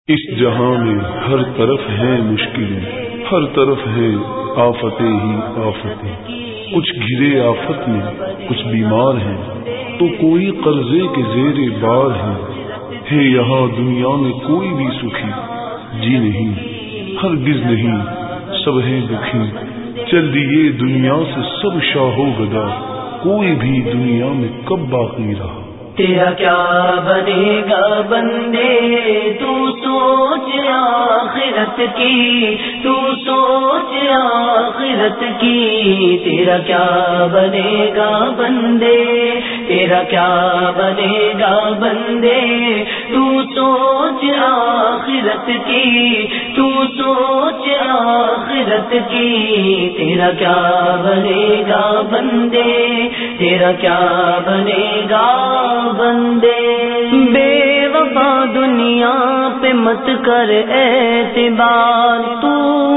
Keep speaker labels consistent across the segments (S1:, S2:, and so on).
S1: اس جہاں میں ہر طرف ہیں مشکلیں، ہر طرف ہے آفتیں ہی آفتیں، کچھ گھرے آفت میں کچھ بیمار ہیں، تو کوئی قرضے کے زیر بار ہے یہاں دنیا میں کوئی بھی سکھی جی نہیں، ہرگز نہیں، سب ہیں دکھی، چل دیے دنیا سے سب شاہو گدا، کوئی بھی دنیا میں کب باقی رہا۔
S2: تیرا کیا بنے گا بندے تو سوچ آخرت کی، تو سوچ آخرت کی، تیرا کیا بنے گا بندے، تیرا کیا بنے گا بندے، تو سوچ آخرت کی، تو سوچ آخرت کی، تیرا کیا بنے گا بندے، تیرا کیا بنے گا بندے۔ بے وفا دنیا پہ مت کر اعتبار، تو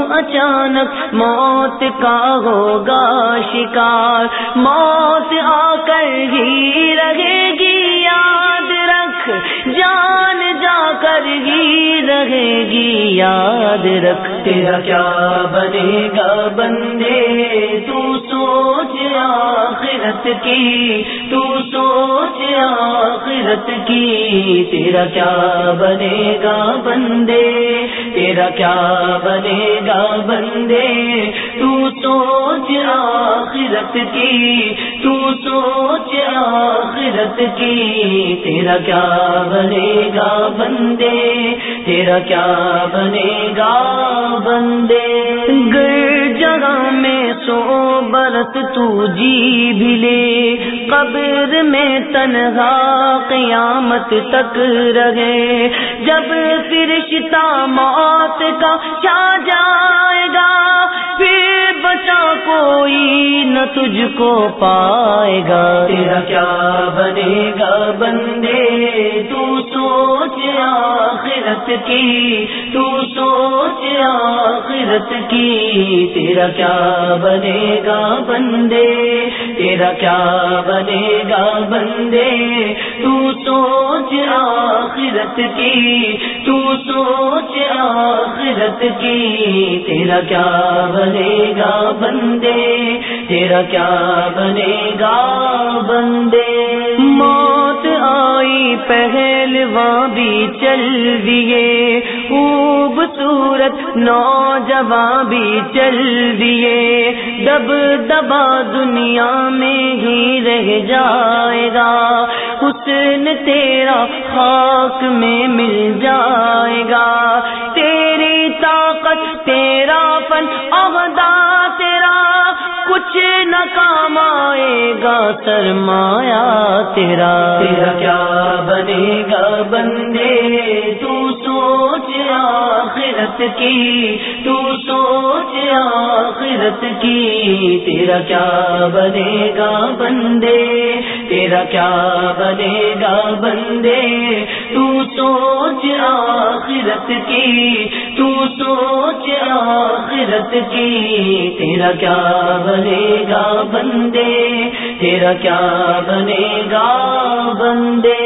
S2: اچانک موت کا ہوگا شکار، موت آ کر ہی رہے گی، یاد رکھ، جان جا کر ہی رہے گی، یاد رکھ۔ تیرا کیا بنے گا بندے تو سوچ آخرت کی، تو سوچ آخرت کی، تیرا کیا بنے گا بندے، تیرا کیا بنے گا بندے، تو سوچ آخرت کی، تو سوچ آخرت کی، تیرا کیا بنے گا بندے، تیرا کیا بنے گا بندے۔ گر جگہ میں 100 برس تو جی بھی لے، قبر میں تنہا قیامت تک رہے، جب فرشتہ موت کا چھا جائے گا، پھر بچا کوئی نہ تجھ کو پائے گا۔ تیرا کیا بنے گا بندے تو سوچ آخرت کی، تو سوچ آخرت کی، تیرا کیا بنے گا بندے، تیرا کیا بنے گا بندے، تو سوچ آخرت کی، تو سوچ آخرت کی، تیرا کیا بنے گا بندے، تیرا کیا بنے گا بندے۔ موت آئی پہلواں بھی چل دیے، خوبصورت نوجوان بھی چل دیے، دب دبا دنیا میں ہی رہ جائے گا، حسن تیرا خاک میں مل جائے گا، تیری طاقت تیرا فن عہدہ تیرا کچھ نہ کام آئے گا، سرمایہ تیرا۔ تیرا کیا بنے گا بندے تو سوچ آخرت کی، تو سوچ آخرت کی، تیرا کیا بنے گا بندے، تیرا کیا بنے گا بندے، تو سوچ آخرت کی، تو سوچ آخرت کی، تیرا کیا بنے گا بندے، تیرا کیا بنے گا بندے۔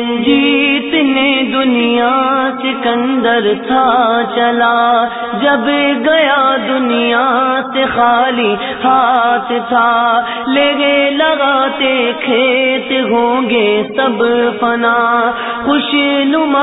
S2: جیتنے دنیا سکندر تھا چلا، جب گیا دنیا سے خالی ہاتھ تھا، لے لگاتے کھیت ہوں گے سب فنا، خوش نما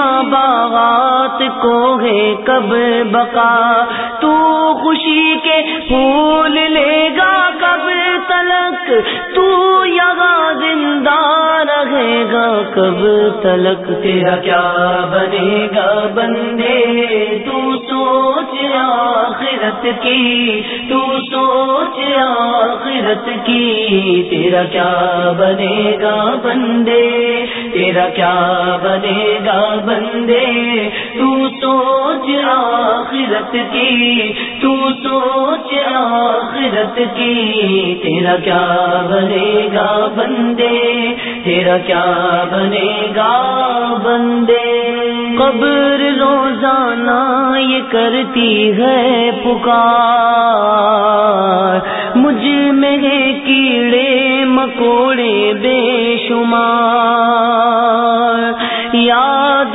S2: باغات کو ہے کب بقا، تو خوشی کے پھول لے گا کب تلک، تو یہاں زندہ رہے گا کب تلک۔ تیرا کیا بنے گا بندے تو سوچ آخرت کی، تو سوچ آخرت کی، تیرا کیا بنے گا بندے، تیرا کیا بنے گا بندے، تو سوچ آخرت کی، تو سوچ آخرت کی، تیرا کیا بنے گا بندے، تیرا کیا بنے گا بندے۔ قبر روزانہ یہ کرتی ہے پکار، مجھ میں ہے کیڑے مکوڑے بے شمار، یاد رکھ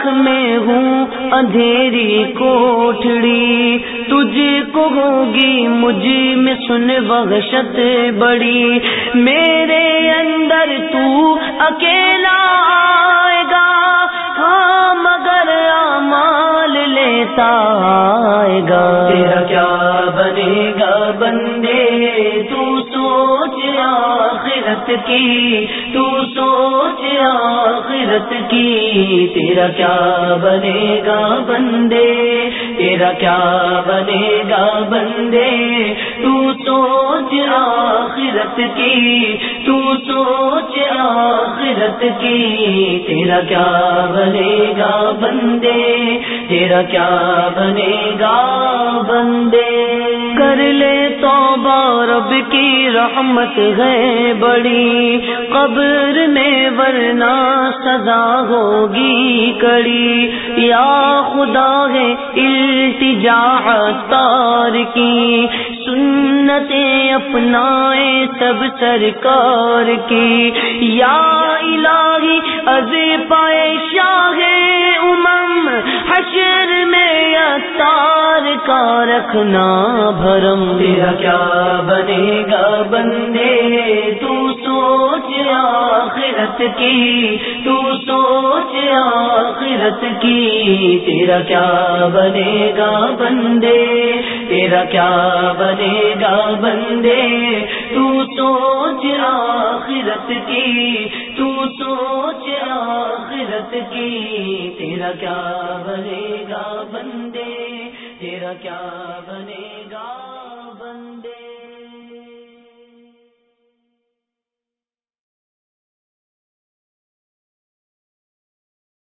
S2: میں ہوں اندھیری کوٹھڑی، تجھ کو ہوگی مجھ میں سن وحشت بڑی، میرے اندر تو اکیلا آئے گا، ہاں مگر اعمال لیتا آئے گا، تیرا کیا بنے گا بندے تو سوچ آخرت کی، تو سوچ آخرت کی، تیرا کیا بنے گا بندے، تیرا کیا بنے گا بندے، تو سوچ آخرت کی، تو سوچ آخرت کی، تیرا کیا بنے گا بندے، تیرا کیا بنے گا بندے۔ کر لے توبہ رب کی رحمت ہے بڑی، قبر میں ورنہ سزا ہوگی کڑی، یا خدا ہے التجا عطار کی، سنتیں اپنائے سب سرکار کی، یا الہی از پائے شاہ امم، حشر میں عطار کا رکھنا بھرم، تیرا کیا بنے گا بندے تو سوچ آخرت کی، تو سوچ آخرت کی، تیرا کیا بنے گا بندے، تیرا کیا بنے گا بندے، تو سوچ آخرت کی، تو سوچ آخرت کی، تیرا کیا بنے گا بندے، تیرا کیا بنے گا۔